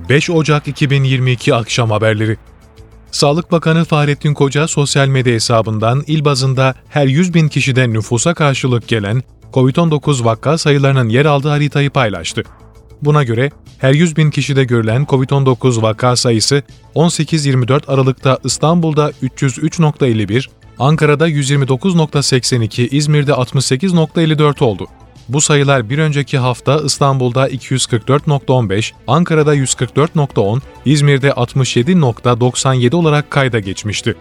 5 Ocak 2022 akşam haberleri. Sağlık Bakanı Fahrettin Koca sosyal medya hesabından il bazında her 100.000 kişide nüfusa karşılık gelen COVID-19 vaka sayılarının yer aldığı haritayı paylaştı. Buna göre her 100.000 kişide görülen COVID-19 vaka sayısı 18-24 Aralık'ta İstanbul'da 303.51, Ankara'da 129.82, İzmir'de 68.54 oldu. Bu sayılar bir önceki hafta İstanbul'da 244.15, Ankara'da 144.10, İzmir'de 67.97 olarak kayda geçmişti.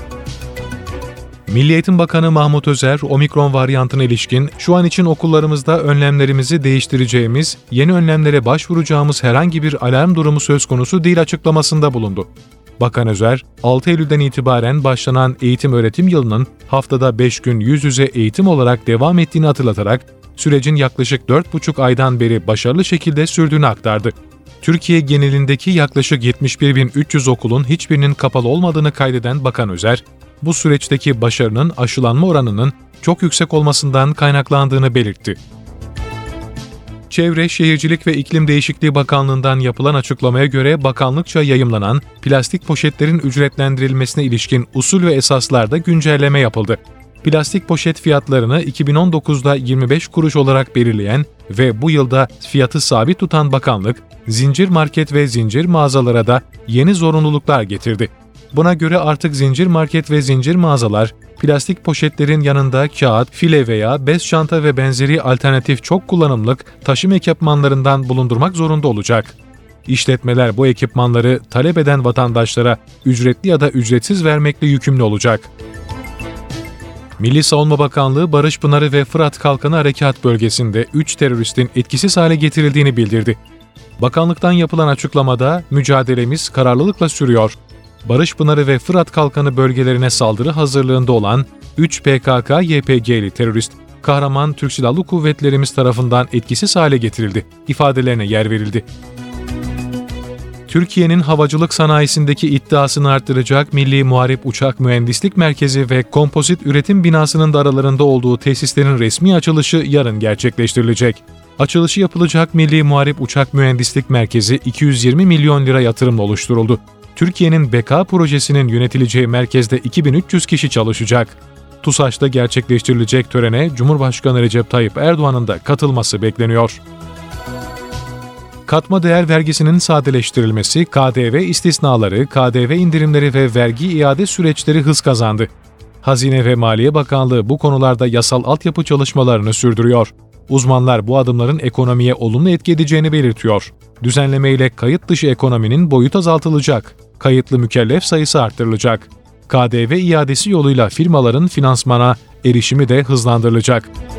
Milli Eğitim Bakanı Mahmut Özer, omikron varyantına ilişkin şu an için okullarımızda önlemlerimizi değiştireceğimiz, yeni önlemlere başvuracağımız herhangi bir alarm durumu söz konusu değil açıklamasında bulundu. Bakan Özer, 6 Eylül'den itibaren başlanan eğitim-öğretim yılının haftada 5 gün yüz yüze eğitim olarak devam ettiğini hatırlatarak, sürecin yaklaşık 4,5 aydan beri başarılı şekilde sürdüğünü aktardı. Türkiye genelindeki yaklaşık 71.300 okulun hiçbirinin kapalı olmadığını kaydeden Bakan Özer, bu süreçteki başarının aşılanma oranının çok yüksek olmasından kaynaklandığını belirtti. Çevre, Şehircilik ve İklim Değişikliği Bakanlığı'ndan yapılan açıklamaya göre bakanlıkça yayımlanan plastik poşetlerin ücretlendirilmesine ilişkin usul ve esaslarda güncelleme yapıldı. Plastik poşet fiyatlarını 2019'da 25 kuruş olarak belirleyen ve bu yılda fiyatı sabit tutan bakanlık, zincir market ve zincir mağazalara da yeni zorunluluklar getirdi. Buna göre artık zincir market ve zincir mağazalar, plastik poşetlerin yanında kağıt, file veya bez çanta ve benzeri alternatif çok kullanımlık taşıma ekipmanlarından bulundurmak zorunda olacak. İşletmeler bu ekipmanları talep eden vatandaşlara ücretli ya da ücretsiz vermekle yükümlü olacak. Milli Savunma Bakanlığı, Barışpınarı ve Fırat Kalkanı Harekat Bölgesi'nde 3 teröristin etkisiz hale getirildiğini bildirdi. Bakanlıktan yapılan açıklamada, mücadelemiz kararlılıkla sürüyor. Barışpınarı ve Fırat Kalkanı bölgelerine saldırı hazırlığında olan 3 PKK-YPG'li terörist, kahraman Türk Silahlı Kuvvetlerimiz tarafından etkisiz hale getirildi ifadelerine yer verildi. Türkiye'nin havacılık sanayisindeki iddiasını arttıracak Milli Muharip Uçak Mühendislik Merkezi ve Kompozit Üretim Binası'nın da aralarında olduğu tesislerin resmi açılışı yarın gerçekleştirilecek. Açılışı yapılacak Milli Muharip Uçak Mühendislik Merkezi 220 milyon lira yatırımla oluşturuldu. Türkiye'nin BK projesinin yönetileceği merkezde 2300 kişi çalışacak. TUSAŞ'ta gerçekleştirilecek törene Cumhurbaşkanı Recep Tayyip Erdoğan'ın da katılması bekleniyor. Katma değer vergisinin sadeleştirilmesi, KDV istisnaları, KDV indirimleri ve vergi iade süreçleri hız kazandı. Hazine ve Maliye Bakanlığı bu konularda yasal altyapı çalışmalarını sürdürüyor. Uzmanlar bu adımların ekonomiye olumlu etki edeceğini belirtiyor. Düzenlemeyle kayıt dışı ekonominin boyutu azaltılacak, kayıtlı mükellef sayısı arttırılacak. KDV iadesi yoluyla firmaların finansmana erişimi de hızlandırılacak.